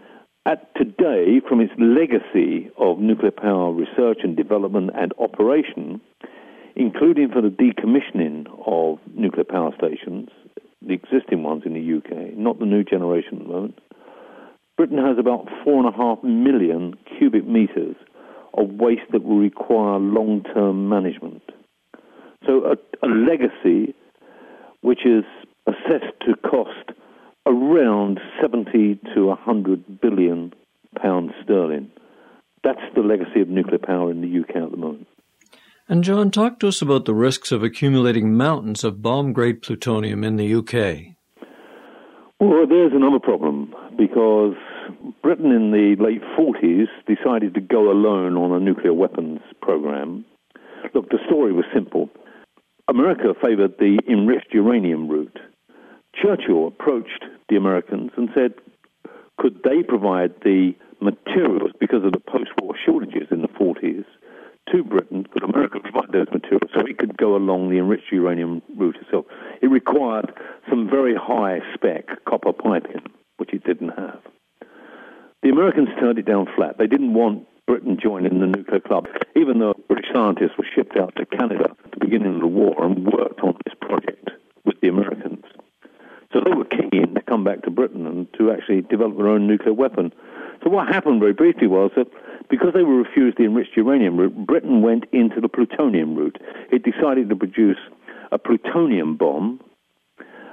Speaker 7: today, from its legacy of nuclear power research and development and operation, including for the decommissioning of nuclear power stations, the existing ones in the UK, not the new generation at the moment, Britain has about 4.5 million cubic meters of waste that will require long-term management. So a legacy which is assessed to cost around 70 to 100 billion pounds sterling. That's the legacy of nuclear power in the UK at the moment.
Speaker 2: And John, talk to us about the risks of accumulating mountains of bomb-grade plutonium in the UK.
Speaker 7: Well, there's another problem, because Britain in the late 40s decided to go alone on a nuclear weapons program. Look, the story was simple. America favored the enriched uranium route. Churchill approached the Americans and said, could they provide the materials, because of the post-war shortages in the 40s, to Britain, could America provide those materials so it could go along the enriched uranium route itself? It required some very high-spec copper piping, which it didn't have. The Americans turned it down flat. They didn't want Britain joining the nuclear club, even though British scientists were shipped out to Canada at the beginning of the war and worked on this project with the Americans. So they were keen to come back to Britain and to actually develop their own nuclear weapon. So what happened very briefly was that because they were refused the enriched uranium route, Britain went into the plutonium route. It decided to produce a plutonium bomb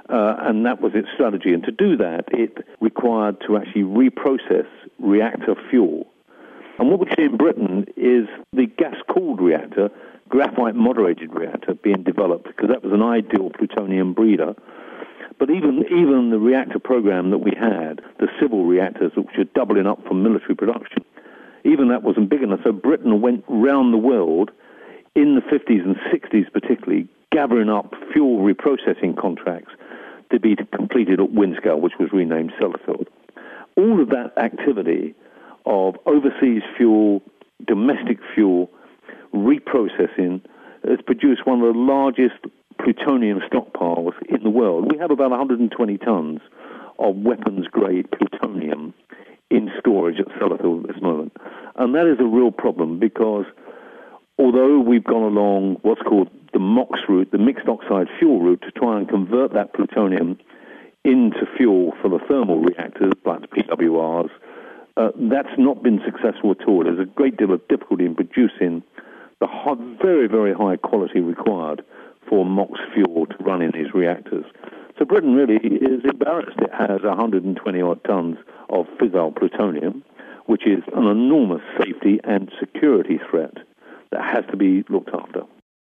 Speaker 7: and that was its strategy. And to do that, it required to actually reprocess reactor fuel. And what we see in Britain is the gas-cooled reactor, graphite-moderated reactor, being developed, because that was an ideal plutonium breeder. But even the reactor program that we had, the civil reactors, which were doubling up for military production, even that wasn't big enough. So Britain went round the world in the 50s and 60s particularly, gathering up fuel reprocessing contracts to be completed at Windscale, which was renamed Sellafield. All of that activity of overseas fuel, domestic fuel, reprocessing has produced one of the largest plutonium stockpiles in the world. We have about 120 tons of weapons-grade plutonium in storage at Sellafield at this moment. And that is a real problem because although we've gone along what's called the MOX route, the mixed oxide fuel route, to try and convert that plutonium into fuel for the thermal reactors, like the PWRs, that's not been successful at all. There's a great deal of difficulty in producing the very, very high quality required for MOX fuel to run in these reactors. So Britain really is embarrassed. It has 120-odd tons of fissile plutonium, which is an enormous safety and security threat that has to be looked after.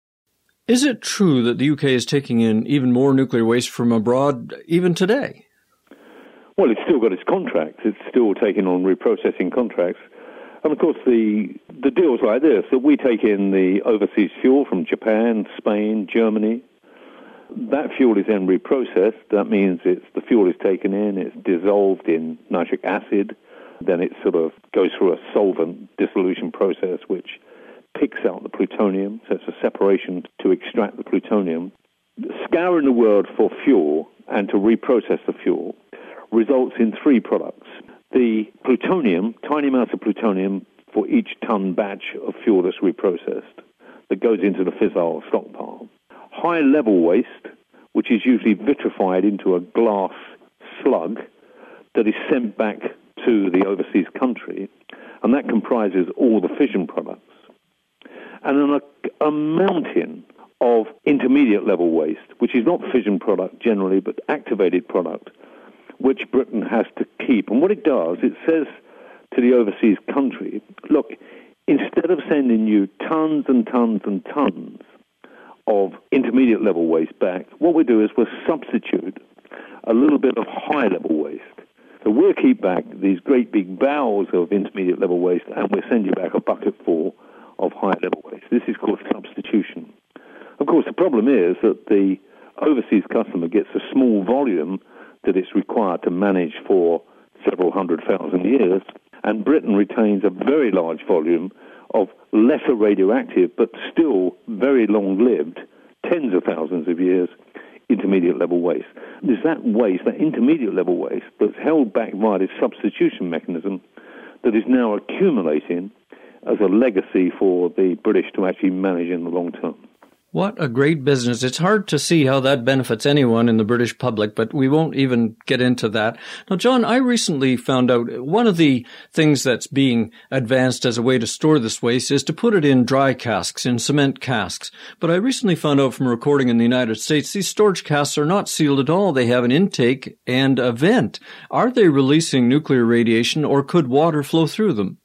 Speaker 2: Is it true that the UK is taking in even more nuclear waste from abroad even today?
Speaker 7: Well, it's still got its contracts. It's still taking on reprocessing contracts. And, of course, the deal's like this, that we take in the overseas fuel from Japan, Spain, Germany. That fuel is then reprocessed. That means the fuel is taken in, it's dissolved in nitric acid, then it sort of goes through a solvent dissolution process which picks out the plutonium, so it's a separation to extract the plutonium. Scouring the world for fuel and to reprocess the fuel results in three products. The plutonium, tiny amounts of plutonium for each ton batch of fuel that's reprocessed that goes into the fissile stockpile. High-level waste, which is usually vitrified into a glass slug that is sent back to the overseas country, and that comprises all the fission products. And then a mountain of intermediate-level waste, which is not fission product generally, but activated product, which Britain has to keep. And what it does, it says to the overseas country, look, instead of sending you tons and tons and tons of intermediate-level waste back, what we do is we'll substitute a little bit of high-level waste. So we'll keep back these great big barrels of intermediate-level waste, and we'll send you back a bucket full of high-level waste. This is called substitution. Of course, the problem is that the overseas customer gets a small volume that it's required to manage for several 100,000 years, and Britain retains a very large volume of lesser radioactive, but still very long-lived, tens of thousands of years, intermediate-level waste. There's that waste, that intermediate-level waste, that's held back by this substitution mechanism that is now accumulating as a legacy for the British to actually manage in the long term.
Speaker 2: What a great business. It's hard to see how that benefits anyone in the British public, but we won't even get into that. Now, John, I recently found out one of the things that's being advanced as a way to store this waste is to put it in dry casks, in cement casks. But I recently found out from a recording in the United States, these storage casks are not sealed at all. They have an intake and a vent. Are they releasing nuclear radiation, or could water flow through them?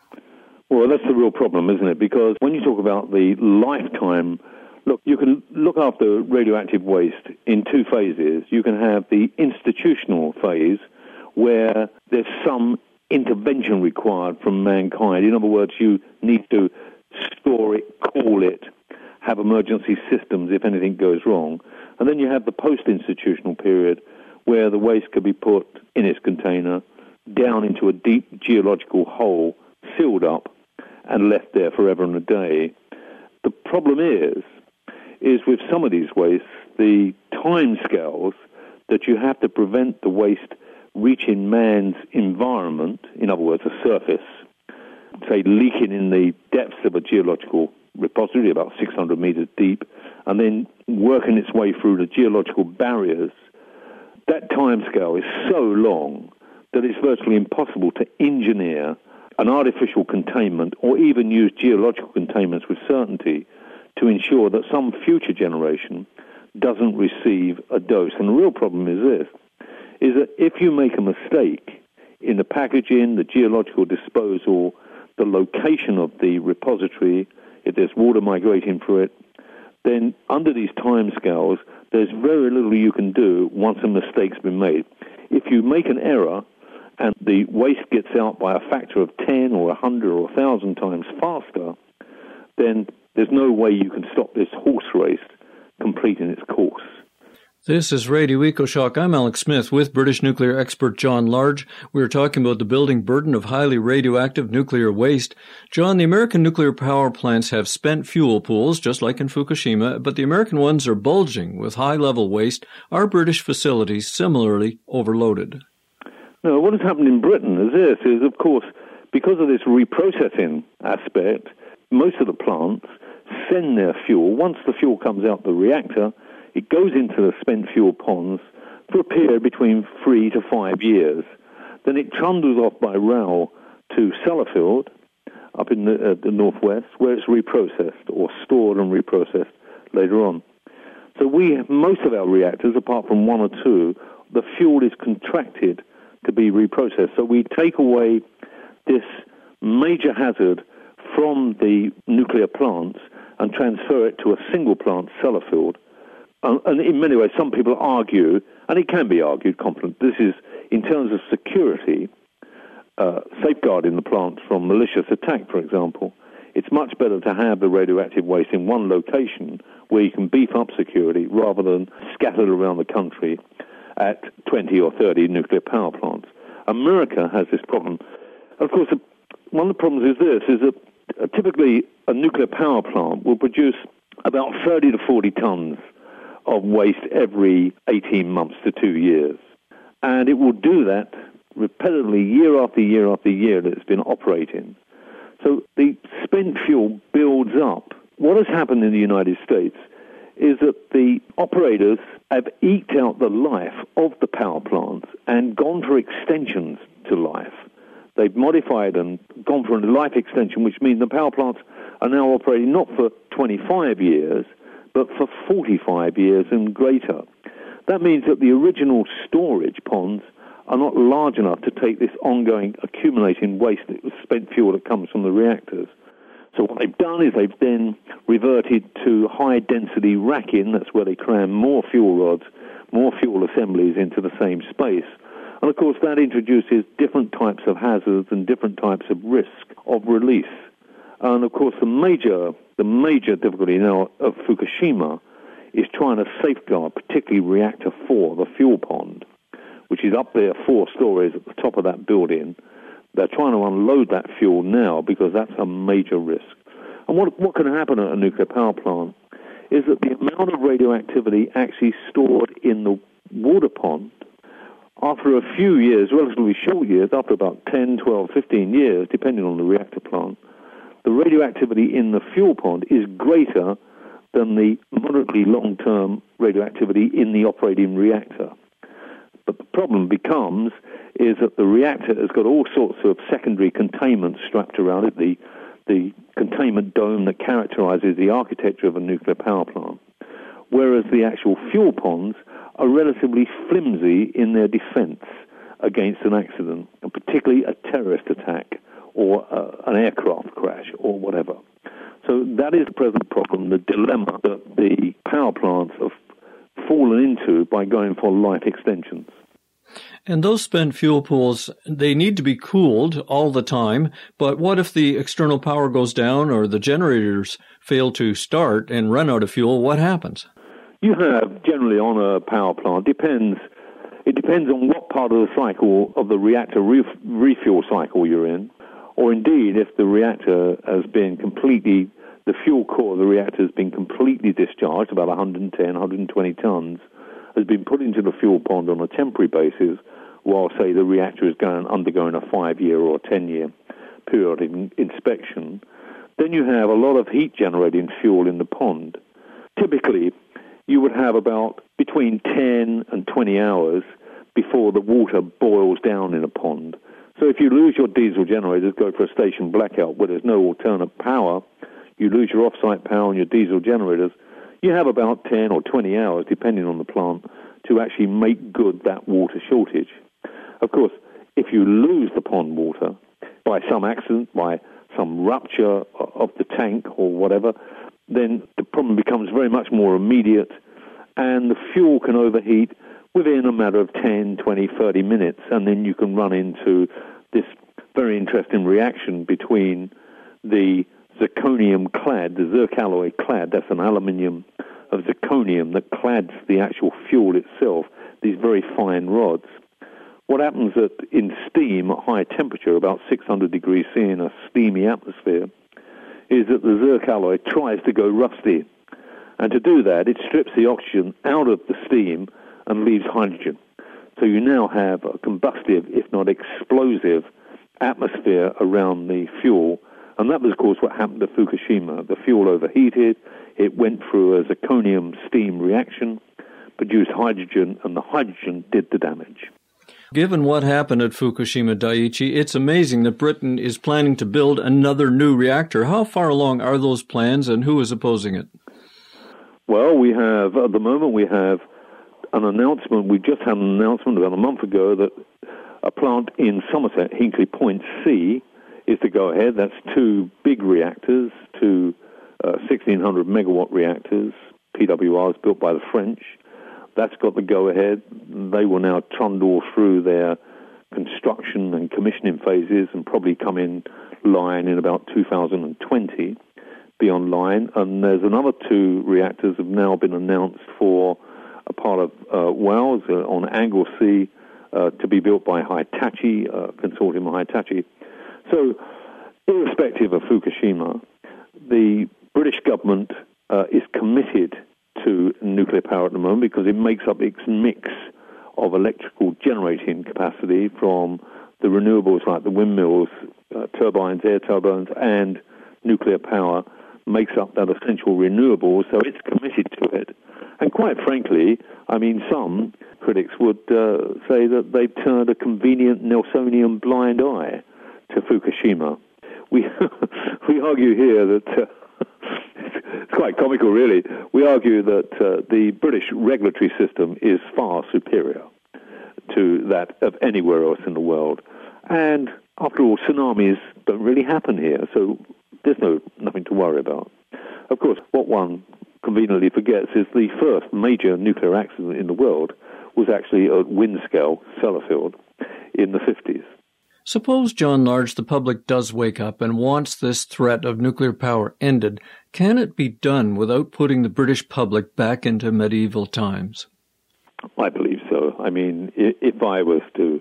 Speaker 7: Well, that's the real problem, isn't it? Because when you talk about the lifetime, look, you can look after radioactive waste in two phases. You can have the institutional phase where there's some intervention required from mankind. In other words, you need to store it, cool it, have emergency systems if anything goes wrong. And then you have the post-institutional period where the waste can be put in its container down into a deep geological hole, sealed up, and left there forever and a day. The problem is with some of these wastes, the time scales that you have to prevent the waste reaching man's environment, in other words, a surface, say leaking in the depths of a geological repository about 600 meters deep, and then working its way through the geological barriers, that time scale is so long that it's virtually impossible to engineer an artificial containment or even use geological containments with certainty to ensure that some future generation doesn't receive a dose. And the real problem is this, is that if you make a mistake in the packaging, the geological disposal, the location of the repository, if there's water migrating through it, then under these timescales, there's very little you can do once a mistake's been made. If you make an error and the waste gets out by a factor of 10 or 100 or 1,000 times faster, then there's no way you can stop this horse race completing its course.
Speaker 2: This is Radio EcoShock. I'm Alex Smith with British nuclear expert John Large. We're talking about the building burden of highly radioactive nuclear waste. John, the American nuclear power plants have spent fuel pools, just like in Fukushima, but the American ones are bulging with high-level waste. Are British facilities similarly overloaded?
Speaker 7: No, what has happened in Britain is of course, because of this reprocessing aspect, most of the plants send their fuel. Once the fuel comes out the reactor, it goes into the spent fuel ponds for a period between 3 to 5 years. Then it trundles off by rail to Sellafield, up in the northwest, where it's reprocessed or stored and reprocessed later on. So most of our reactors, apart from one or two, the fuel is contracted to be reprocessed. So we take away this major hazard from the nuclear plants and transfer it to a single plant, Sellafield. And in many ways, some people argue, and it can be argued confident, this is, in terms of security, safeguarding the plant from malicious attack, for example. It's much better to have the radioactive waste in one location where you can beef up security rather than scattered around the country at 20 or 30 nuclear power plants. America has this problem. Of course, one of the problems is this, is that typically a nuclear power plant will produce about 30 to 40 tons of waste every 18 months to 2 years. And it will do that repetitively year after year after year that it's been operating. So the spent fuel builds up. What has happened in the United States is that the operators have eked out the life of the power plants and gone for extensions to life. They've modified and gone for a life extension, which means the power plants are now operating not for 25 years, but for 45 years and greater. That means that the original storage ponds are not large enough to take this ongoing accumulating waste, spent fuel that comes from the reactors. So what they've done is they've then reverted to high-density racking. That's where they cram more fuel rods, more fuel assemblies into the same space. And, of course, that introduces different types of hazards and different types of risk of release. And, of course, the major difficulty now of Fukushima is trying to safeguard, particularly Reactor 4, the fuel pond, which is up there 4 stories at the top of that building. They're trying to unload that fuel now because that's a major risk. And what can happen at a nuclear power plant is that the amount of radioactivity actually stored in the water pond, after a few years, relatively short years, after about 10, 12, 15 years, depending on the reactor plant, the radioactivity in the fuel pond is greater than the moderately long-term radioactivity in the operating reactor. But the problem becomes is that the reactor has got all sorts of secondary containment strapped around it, the containment dome that characterizes the architecture of a nuclear power plant, whereas the actual fuel ponds are relatively flimsy in their defense against an accident, and particularly a terrorist attack or an aircraft crash or whatever. So that is the present problem, the dilemma that the power plants have fallen into by going for life extensions.
Speaker 2: And those spent fuel pools, they need to be cooled all the time, but what if the external power goes down or the generators fail to start and run out of fuel? What happens?
Speaker 7: You have, generally on a power plant, it depends on what part of the cycle of the reactor refuel cycle you're in, or indeed if the reactor has been completely, the fuel core of the reactor has been completely discharged, about 110, 120 tons, has been put into the fuel pond on a temporary basis, while, say, the reactor is undergoing a 5-year or 10-year periodic inspection. Then you have a lot of heat-generating fuel in the pond. Typically, you would have about between 10 and 20 hours before the water boils down in a pond. So if you lose your diesel generators, go for a station blackout where there's no alternate power, you lose your off-site power and your diesel generators, you have about 10 or 20 hours, depending on the plant, to actually make good that water shortage. Of course, if you lose the pond water by some accident, by some rupture of the tank or whatever, then the problem becomes very much more immediate, and the fuel can overheat within a matter of 10, 20, 30 minutes, and then you can run into this very interesting reaction between the zirconium clad, the zircaloy clad, that's an aluminium of zirconium that clads the actual fuel itself, these very fine rods. What happens in steam at high temperature, about 600 degrees C in a steamy atmosphere, is that the zircaloy tries to go rusty. And to do that, it strips the oxygen out of the steam and leaves hydrogen. So you now have a combustive, if not explosive, atmosphere around the fuel. And that was, of course, what happened to Fukushima. The fuel overheated, it went through a zirconium steam reaction, produced hydrogen, and the hydrogen did the damage.
Speaker 2: Given what happened at Fukushima Daiichi, it's amazing that Britain is planning to build another new reactor. How far along are those plans, and who is opposing it?
Speaker 7: Well, at the moment, we have an announcement. We just had an announcement about a month ago that a plant in Somerset, Hinkley Point C, is to go ahead. That's two big reactors, two 1,600 megawatt reactors, PWRs built by the French. That's got the go-ahead. They will now trundle through their construction and commissioning phases and probably come in line in about 2020, be online. And there's another two reactors have now been announced for a part of Wales on Anglesey to be built by Hitachi, consortium of Hitachi. So, irrespective of Fukushima, the British government is committed to nuclear power at the moment because it makes up its mix of electrical generating capacity from the renewables like the windmills, turbines, air turbines, and nuclear power makes up that essential renewable, so it's committed to it. And quite frankly, I mean, some critics would say that they've turned a convenient Nelsonian blind eye to Fukushima. We argue here that... It's quite comical, really. We argue that the British regulatory system is far superior to that of anywhere else in the world. And after all, tsunamis don't really happen here, so there's nothing to worry about. Of course, what one conveniently forgets is the first major nuclear accident in the world was actually at Windscale, Sellafield, in the 50s.
Speaker 2: Suppose, John Large, the public does wake up and wants this threat of nuclear power ended. Can it be done without putting the British public back into medieval times?
Speaker 7: I believe so. I mean, if I was to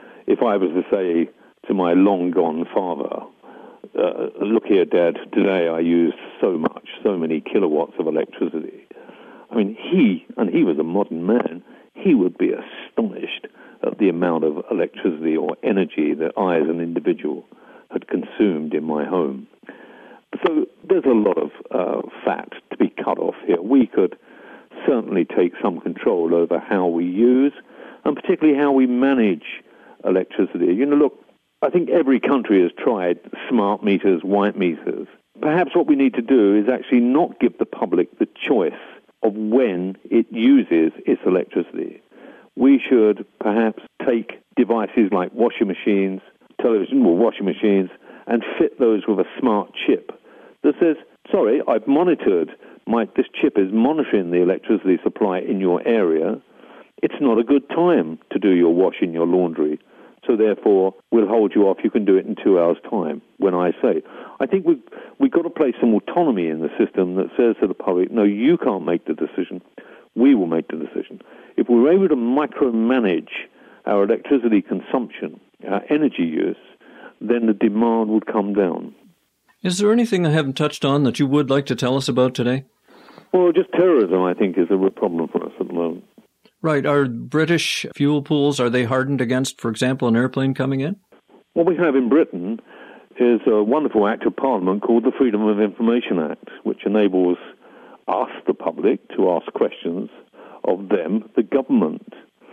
Speaker 7: say to my long-gone father, look here, Dad, today I used so many kilowatts of electricity. I mean, he was a modern man, he would be astonished at the amount of electricity or energy that I as an individual had consumed in my home. So there's a lot of fat to be cut off here. We could certainly take some control over how we use and particularly how we manage electricity. You know, look, I think every country has tried smart meters, white meters. Perhaps what we need to do is actually not give the public the choice of when it uses its electricity. We should perhaps take devices like washing machines, washing machines, and fit those with a smart chip that says, sorry, I've monitored, this chip is monitoring the electricity supply in your area. It's not a good time to do your washing, your laundry. So therefore, we'll hold you off. You can do it in 2 hours' time, when I say. I think we've got to place some autonomy in the system that says to the public, no, you can't make the decision. We will make the decision. If we were able to micromanage our electricity consumption, our energy use, then the demand would come down.
Speaker 2: Is there anything I haven't touched on that you would like to tell us about today?
Speaker 7: Well, just terrorism, I think, is a real problem for us at the moment.
Speaker 2: Right. Are British fuel pools, are they hardened against, for example, an airplane coming in?
Speaker 7: What we have in Britain is a wonderful act of Parliament called the Freedom of Information Act, which enables us, the public, to ask questions of them, the government.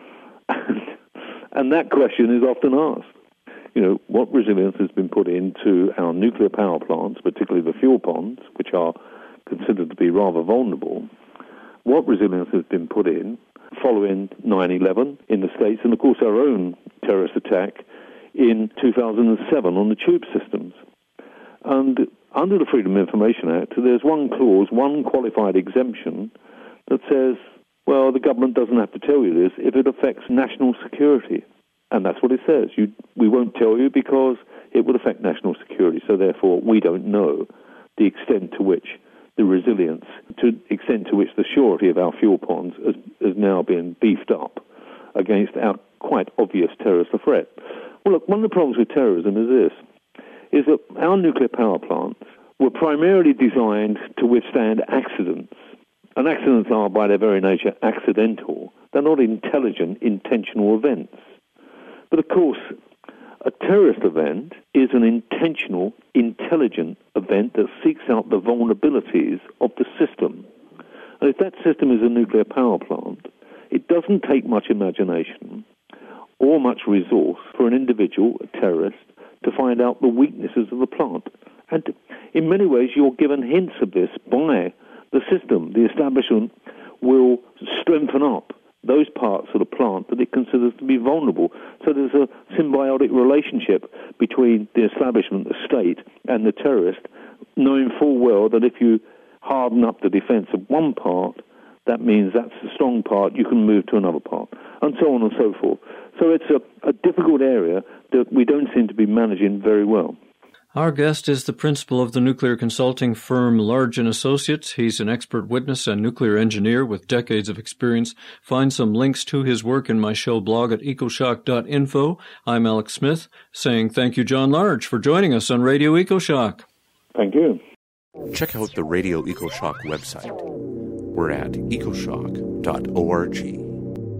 Speaker 7: And that question is often asked. You know, what resilience has been put into our nuclear power plants, particularly the fuel ponds, which are considered to be rather vulnerable, what resilience has been put in following 9/11 in the States, and of course our own terrorist attack in 2007 on the tube systems. And under the Freedom of Information Act, there's one clause, one qualified exemption that says, well, the government doesn't have to tell you this if it affects national security. And that's what it says. We won't tell you because it would affect national security, so therefore we don't know the extent to which the resilience, to the extent to which the surety of our fuel ponds has now been beefed up against our quite obvious terrorist threat. Well, look, one of the problems with terrorism is this, is that our nuclear power plants were primarily designed to withstand accidents. And accidents are, by their very nature, accidental. They're not intelligent, intentional events. But of course, a terrorist event is an intentional, intelligent event that seeks out the vulnerabilities of the system. And if that system is a nuclear power plant, it doesn't take much imagination or much resource for an individual, a terrorist, to find out the weaknesses of the plant. And in many ways, you're given hints of this by the system. The establishment will strengthen up those parts of the plant that it considers to be vulnerable. So there's a symbiotic relationship between the establishment, the state, and the terrorist, knowing full well that if you harden up the defense of one part, that means that's the strong part, you can move to another part, and so on and so forth. So it's a difficult area that we don't seem to be managing very well.
Speaker 2: Our guest is the principal of the nuclear consulting firm Large & Associates. He's an expert witness and nuclear engineer with decades of experience. Find some links to his work in my show blog at ecoshock.info. I'm Alex Smith, saying thank you, John Large, for joining us on Radio EcoShock.
Speaker 7: Thank you.
Speaker 5: Check out the Radio EcoShock website. We're at ecoshock.org.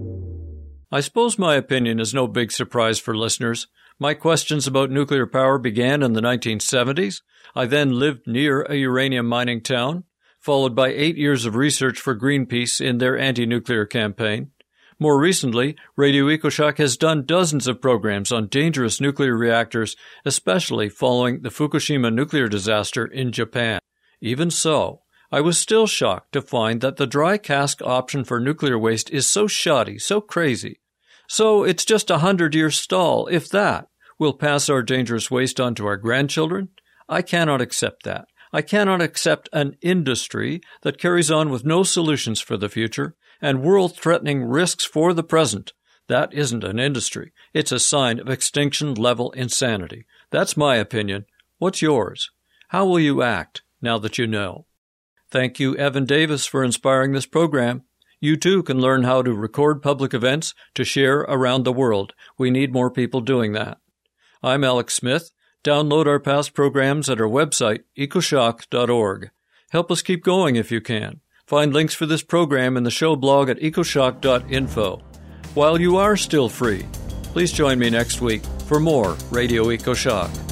Speaker 2: I suppose my opinion is no big surprise for listeners. My questions about nuclear power began in the 1970s. I then lived near a uranium mining town, followed by 8 years of research for Greenpeace in their anti-nuclear campaign. More recently, Radio EcoShock has done dozens of programs on dangerous nuclear reactors, especially following the Fukushima nuclear disaster in Japan. Even so, I was still shocked to find that the dry cask option for nuclear waste is so shoddy, so crazy. So it's just a 100-year stall, if that. We'll pass our dangerous waste on to our grandchildren? I cannot accept that. I cannot accept an industry that carries on with no solutions for the future and world-threatening risks for the present. That isn't an industry. It's a sign of extinction-level insanity. That's my opinion. What's yours? How will you act now that you know? Thank you, Evan Davis, for inspiring this program. You too can learn how to record public events to share around the world. We need more people doing that. I'm Alex Smith. Download our past programs at our website, ecoshock.org. Help us keep going if you can. Find links for this program in the show blog at ecoshock.info. While you are still free, please join me next week for more Radio EcoShock.